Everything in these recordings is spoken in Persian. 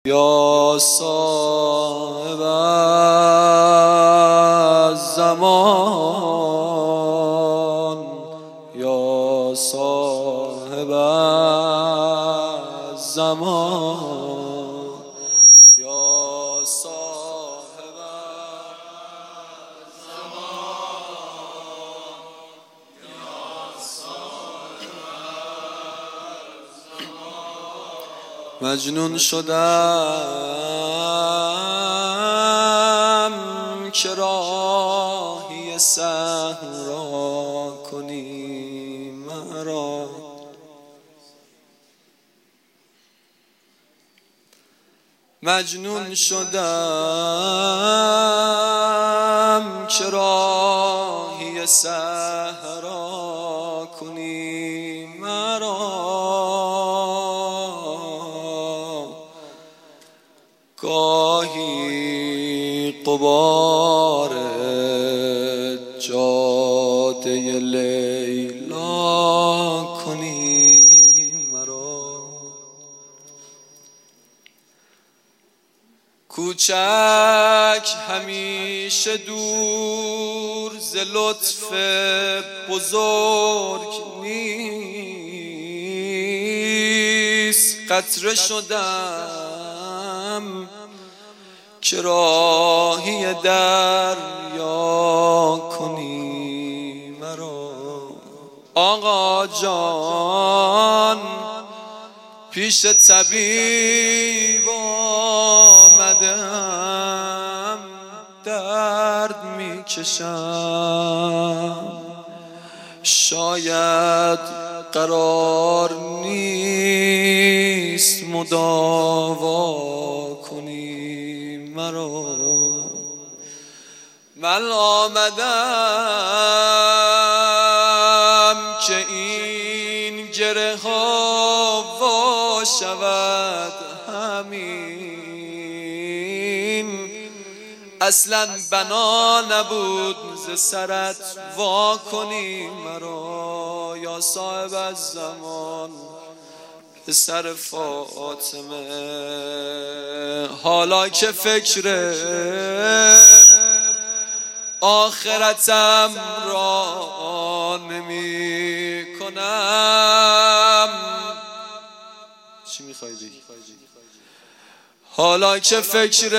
یا صاحب الزمان، یا صاحب الزمان، یا صاحب الزمان، یا صاحب الزمان. مجنون شدم که راهی صحرا کنی مرا، مجنون شدم که راهی صحرا کنی مرا. گاهی غبار جاده لیلا کنی مرا، کوچک همیشه دور ز لطف بزرگ نیست. قطره شدم که راهی دریا کنی مرا. آقا جان پیش طبیب آمدم، درد میکشم، شاید قرار نیست مداوا کنی مرا. من آمدم که این گره ها وا شود، همین اصلا بنا نبود ز سرت وا کنی مرا. یا صاحب الزمان پسر فاطمه، حالا که فکر آخرتم را نمی کنم. چی میخوای بگی؟ حالا که فکر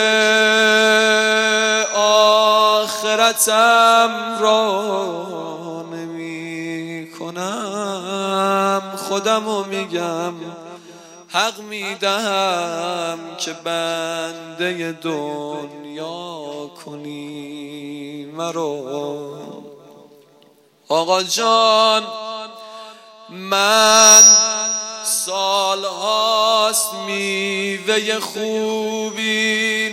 آخرتم را نمی کنم، خودمو میگم حق میدهم که بنده دنیا کنی مرا. آقا جان من سالهاست میوه خوبی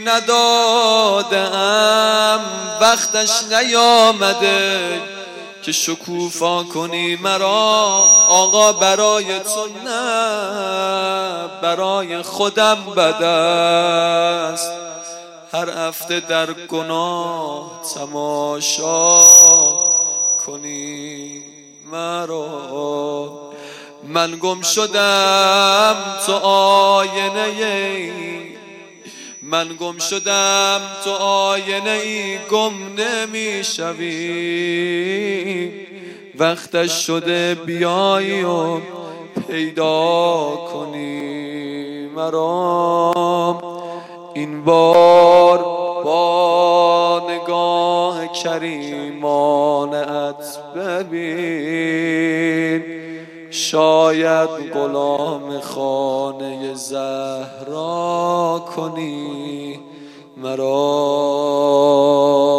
ندادم، وقتش نیامده که شکوفا کنی مرا. آقا برای تو نه، برای خودم بد است هر هفته در گناه تماشا کنی مرا. من گم شدم تو آینه، من گم شدم تو آینه ای، گم نمی شوی. وقتش شده بیایی و پیدا کنی مرا. این بار با نگاه کریمانه ات ببین، شاید غلام خانه زهرا کنی مرا.